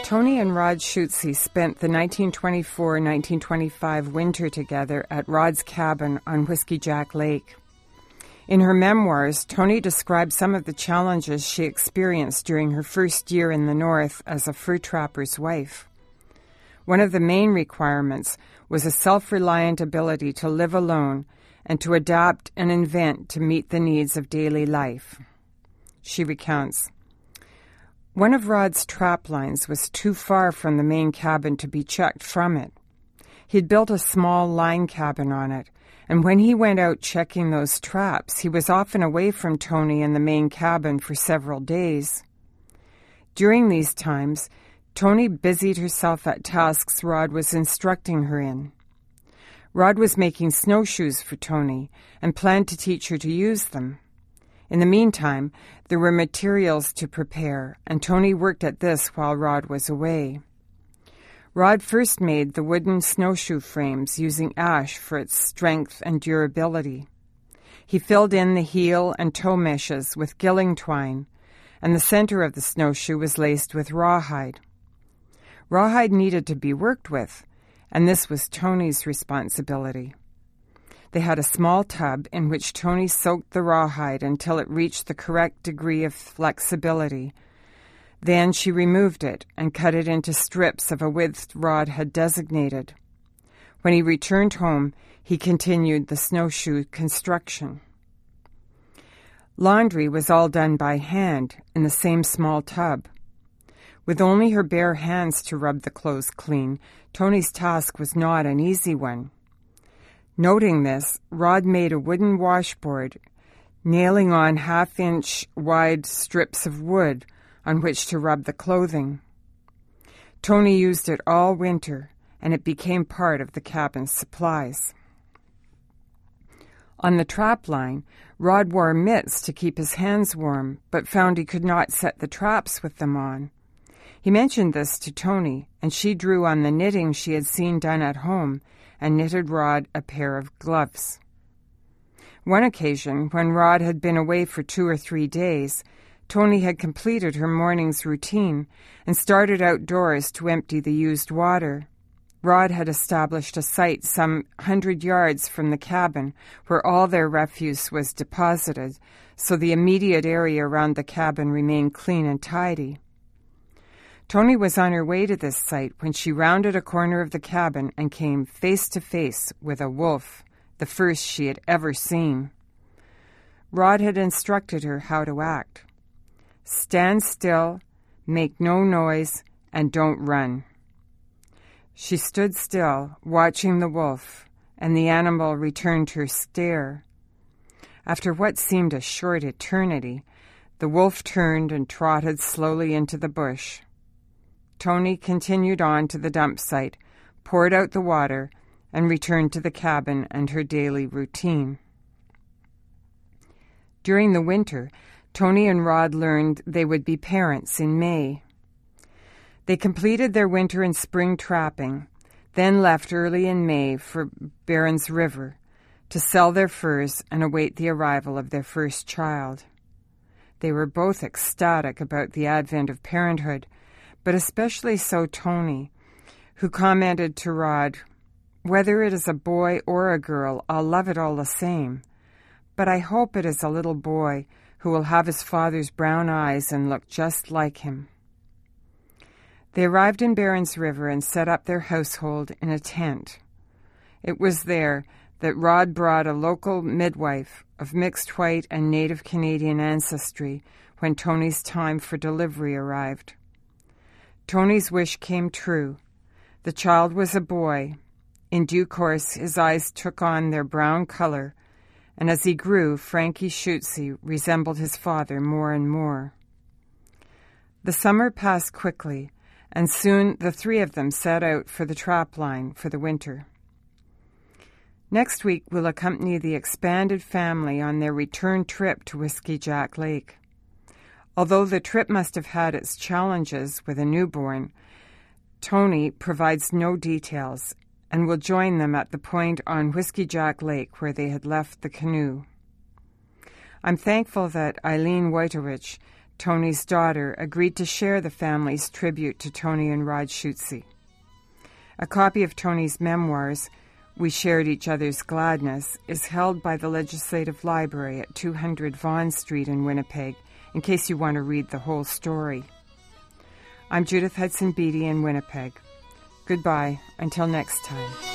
Tony and Rod Schutze spent the 1924-1925 winter together at Rod's cabin on Whiskey Jack Lake. In her memoirs, Tony described some of the challenges she experienced during her first year in the North as a fur trapper's wife. One of the main requirements was a self-reliant ability to live alone and to adapt and invent to meet the needs of daily life. She recounts, "One of Rod's trap lines was too far from the main cabin to be checked from it. He'd built a small line cabin on it, and when he went out checking those traps, he was often away from Tony and the main cabin for several days. During these times, Tony busied herself at tasks Rod was instructing her in. Rod was making snowshoes for Tony and planned to teach her to use them. In the meantime, there were materials to prepare, and Tony worked at this while Rod was away. Rod first made the wooden snowshoe frames using ash for its strength and durability. He filled in the heel and toe meshes with gilling twine, and the center of the snowshoe was laced with rawhide. Rawhide needed to be worked with, and this was Tony's responsibility. They had a small tub in which Tony soaked the rawhide until it reached the correct degree of flexibility. Then she removed it and cut it into strips of a width Rod had designated. When he returned home, he continued the snowshoe construction. Laundry was all done by hand in the same small tub. With only her bare hands to rub the clothes clean, Tony's task was not an easy one. Noting this, Rod made a wooden washboard, nailing on half-inch wide strips of wood on which to rub the clothing. Tony used it all winter, and it became part of the cabin's supplies. On the trap line, Rod wore mitts to keep his hands warm, but found he could not set the traps with them on. He mentioned this to Tony, and she drew on the knitting she had seen done at home and knitted Rod a pair of gloves. One occasion, when Rod had been away for 2 or 3 days, Tony had completed her morning's routine and started outdoors to empty the used water. Rod had established a site some 100 yards from the cabin where all their refuse was deposited, so the immediate area around the cabin remained clean and tidy. Tony was on her way to this site when she rounded a corner of the cabin and came face to face with a wolf, the first she had ever seen. Rod had instructed her how to act. "Stand still, make no noise, and don't run." She stood still, watching the wolf, and the animal returned her stare. After what seemed a short eternity, the wolf turned and trotted slowly into the bush. Tony continued on to the dump site, poured out the water, and returned to the cabin and her daily routine. During the winter, Tony and Rod learned they would be parents in May. They completed their winter and spring trapping, then left early in May for Barons River to sell their furs and await the arrival of their first child. They were both ecstatic about the advent of parenthood, but especially so Tony, who commented to Rod, "Whether it is a boy or a girl, I'll love it all the same. But I hope it is a little boy who will have his father's brown eyes and look just like him." They arrived in Barons River and set up their household in a tent. It was there that Rod brought a local midwife of mixed white and Native Canadian ancestry when Tony's time for delivery arrived. Tony's wish came true. The child was a boy. In due course, his eyes took on their brown color, and as he grew, Frankie Schutze resembled his father more and more. The summer passed quickly, and soon the 3 of them set out for the trap line for the winter. Next week, we'll accompany the expanded family on their return trip to Whiskey Jack Lake. Although the trip must have had its challenges with a newborn, Tony provides no details and will join them at the point on Whiskey Jack Lake where they had left the canoe. I'm thankful that Eileen Wojtowicz Tony's daughter, agreed to share the family's tribute to Tony and Rod Schutze. A copy of Tony's memoirs, We Shared Each Other's Gladness, is held by the Legislative Library at 200 Vaughan Street in Winnipeg, in case you want to read the whole story. I'm Judith Hudson Beatty in Winnipeg. Goodbye, until next time.